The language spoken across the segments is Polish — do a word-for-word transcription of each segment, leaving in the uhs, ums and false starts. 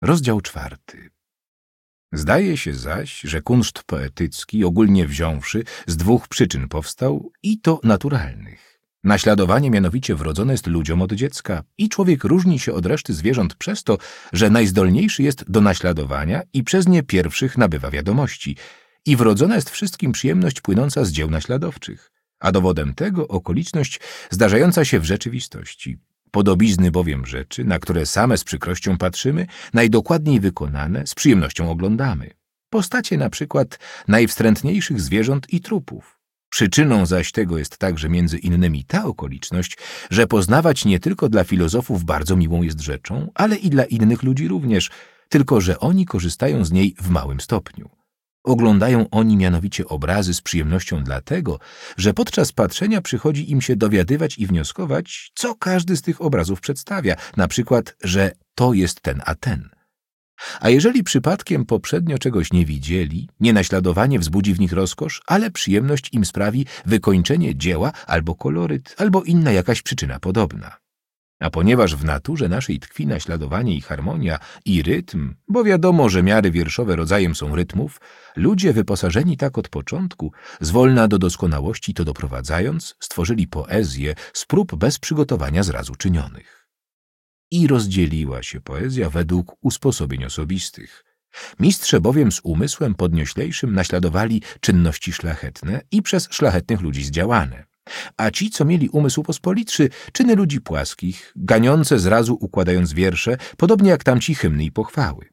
Rozdział czwarty. Zdaje się zaś, że kunszt poetycki, ogólnie wziąwszy, z dwóch przyczyn powstał, i to naturalnych. Naśladowanie mianowicie wrodzone jest ludziom od dziecka i człowiek różni się od reszty zwierząt przez to, że najzdolniejszy jest do naśladowania i przez nie pierwszych nabywa wiadomości i wrodzona jest wszystkim przyjemność płynąca z dzieł naśladowczych, a dowodem tego okoliczność zdarzająca się w rzeczywistości. Podobizny bowiem rzeczy, na które same z przykrością patrzymy, najdokładniej wykonane, z przyjemnością oglądamy. Postacie na przykład najwstrętniejszych zwierząt i trupów. Przyczyną zaś tego jest także między innymi ta okoliczność, że poznawać nie tylko dla filozofów bardzo miłą jest rzeczą, ale i dla innych ludzi również, tylko że oni korzystają z niej w małym stopniu. Oglądają oni mianowicie obrazy z przyjemnością dlatego, że podczas patrzenia przychodzi im się dowiadywać i wnioskować, co każdy z tych obrazów przedstawia, na przykład, że to jest ten a ten. A jeżeli przypadkiem poprzednio czegoś nie widzieli, nie naśladowanie wzbudzi w nich rozkosz, ale przyjemność im sprawi wykończenie dzieła albo koloryt, albo inna jakaś przyczyna podobna. A ponieważ w naturze naszej tkwi naśladowanie i harmonia i rytm, bo wiadomo, że miary wierszowe rodzajem są rytmów, ludzie wyposażeni tak od początku, zwolna do doskonałości to doprowadzając, stworzyli poezję z prób bez przygotowania zrazu czynionych. I rozdzieliła się poezja według usposobień osobistych. Mistrze bowiem z umysłem podnioślejszym naśladowali czynności szlachetne i przez szlachetnych ludzi zdziałane. A ci, co mieli umysł pospolitszy, czyny ludzi płaskich, ganiące zrazu układając wiersze, podobnie jak tamci hymny i pochwały.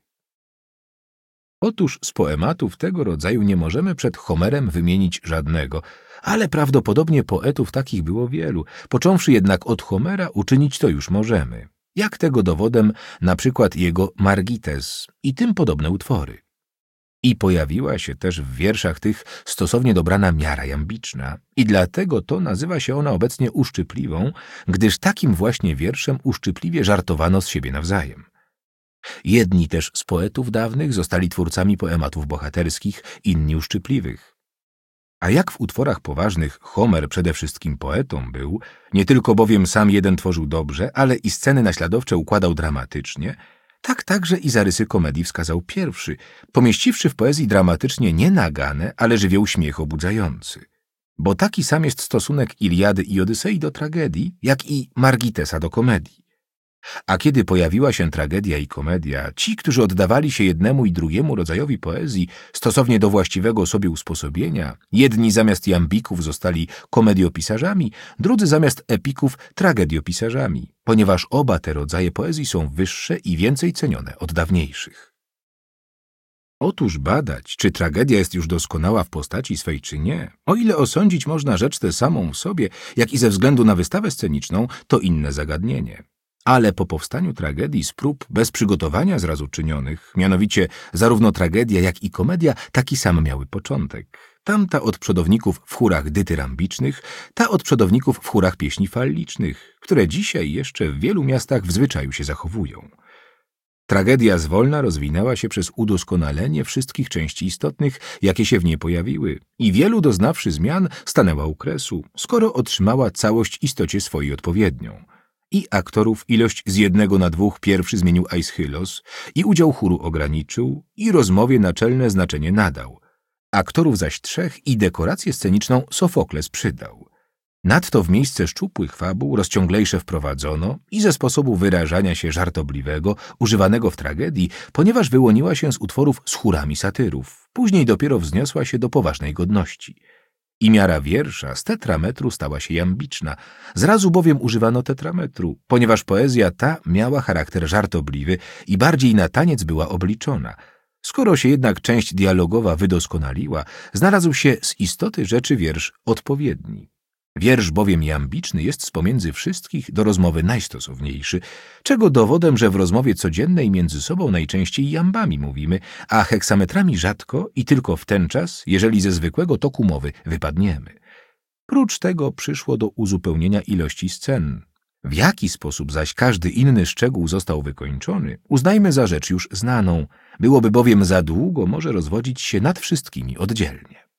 Otóż z poematów tego rodzaju nie możemy przed Homerem wymienić żadnego, ale prawdopodobnie poetów takich było wielu, począwszy jednak od Homera uczynić to już możemy. Jak tego dowodem na przykład jego Margites i tym podobne utwory. I pojawiła się też w wierszach tych stosownie dobrana miara jambiczna i dlatego to nazywa się ona obecnie uszczypliwą, gdyż takim właśnie wierszem uszczypliwie żartowano z siebie nawzajem. Jedni też z poetów dawnych zostali twórcami poematów bohaterskich, inni uszczypliwych. A jak w utworach poważnych Homer przede wszystkim poetą był, nie tylko bowiem sam jeden tworzył dobrze, ale i sceny naśladowcze układał dramatycznie, tak także i zarysy komedii wskazał pierwszy, pomieściwszy w poezji dramatycznie nie nagane, ale żywioł śmiech obudzający. Bo taki sam jest stosunek Iliady i Odysei do tragedii, jak i Margitesa do komedii. A kiedy pojawiła się tragedia i komedia, ci, którzy oddawali się jednemu i drugiemu rodzajowi poezji stosownie do właściwego sobie usposobienia, jedni zamiast jambików zostali komediopisarzami, drudzy zamiast epików tragediopisarzami, ponieważ oba te rodzaje poezji są wyższe i więcej cenione od dawniejszych. Otóż badać, czy tragedia jest już doskonała w postaci swej, czy nie, o ile osądzić można rzecz tę samą w sobie, jak i ze względu na wystawę sceniczną, to inne zagadnienie. Ale po powstaniu tragedii z prób bez przygotowania zrazu czynionych, mianowicie zarówno tragedia, jak i komedia taki sam miały początek. Tamta od przodowników w chórach dytyrambicznych, ta od przodowników w chórach pieśni fallicznych, które dzisiaj jeszcze w wielu miastach w zwyczaju się zachowują. Tragedia zwolna rozwinęła się przez udoskonalenie wszystkich części istotnych, jakie się w niej pojawiły i wielu doznawszy zmian stanęła u kresu, skoro otrzymała całość istocie swojej odpowiednią. I aktorów ilość z jednego na dwóch pierwszy zmienił Aeschylos, i udział chóru ograniczył, i rozmowie naczelne znaczenie nadał. Aktorów zaś trzech i dekorację sceniczną Sofokles przydał. Nadto w miejsce szczupłych fabuł rozciąglejsze wprowadzono i ze sposobu wyrażania się żartobliwego, używanego w tragedii, ponieważ wyłoniła się z utworów z chórami satyrów, później dopiero wzniosła się do poważnej godności. I miara wiersza z tetrametru stała się jambiczna, zrazu bowiem używano tetrametru, ponieważ poezja ta miała charakter żartobliwy i bardziej na taniec była obliczona. Skoro się jednak część dialogowa wydoskonaliła, znalazł się z istoty rzeczy wiersz odpowiedni. Wiersz bowiem jambiczny jest z pomiędzy wszystkich do rozmowy najstosowniejszy, czego dowodem, że w rozmowie codziennej między sobą najczęściej jambami mówimy, a heksametrami rzadko i tylko w ten czas, jeżeli ze zwykłego toku mowy wypadniemy. Prócz tego przyszło do uzupełnienia ilości scen. W jaki sposób zaś każdy inny szczegół został wykończony, uznajmy za rzecz już znaną. Byłoby bowiem za długo może rozwodzić się nad wszystkimi oddzielnie.